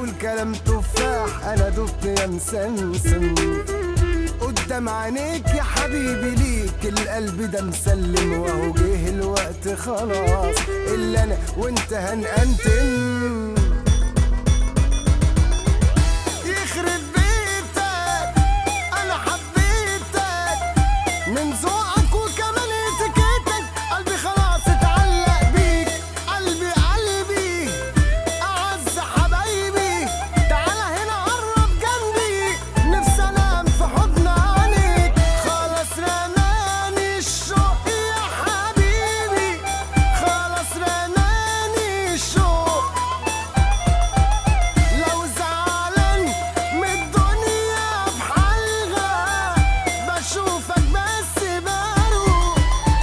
بتقول كلام تفاح، انا دبت يا مسمسم قدام عينيك يا حبيبي، ليك القلب ده مسلم، وهو جه الوقت خلاص اللي انا وانت هنأنتم. يخرب بيتك انا حبيتك من ذوقك وكمان اتيكيتك، قلبي خلاص اتعلق بيك، قلبي اعز حبايبي، تعالى هنا قرب جنبي، نفسي انام في حضن عينيك، خلاص رماني الشوق يا حبيبي، خلاص رماني الشوق، لو زعلان من الدنيا بحالها بشوفك بس بروق،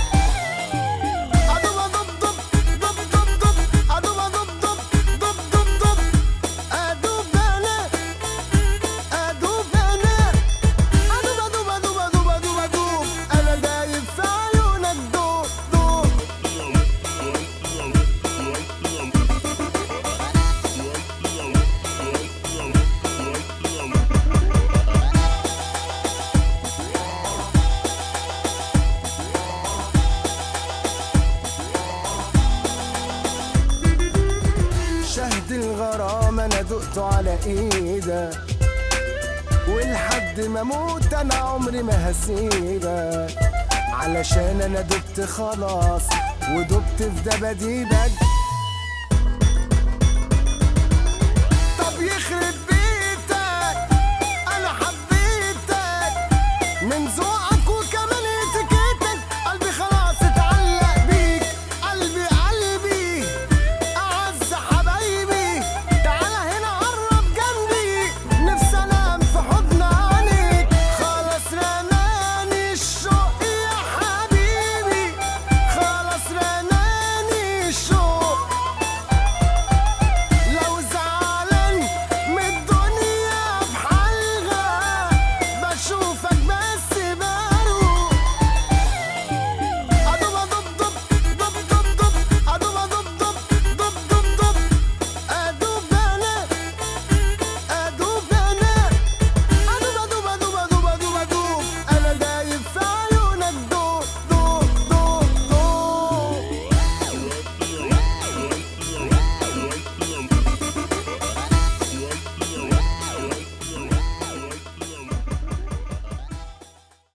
ادوب ادوب دب دب دب دب، ادوب ادوب دب دب دب دب، ادوب انا ادوب انا ادوب ادوب ادوب ادوب ادوب ادوب، انا دايب في عيونك دوب دوب. شهد الغرام انا دقته على ايدك، ولحد ما اموت انا عمري ما هسيبك، علشان انا دبت خلاص ودبت في دباديبك.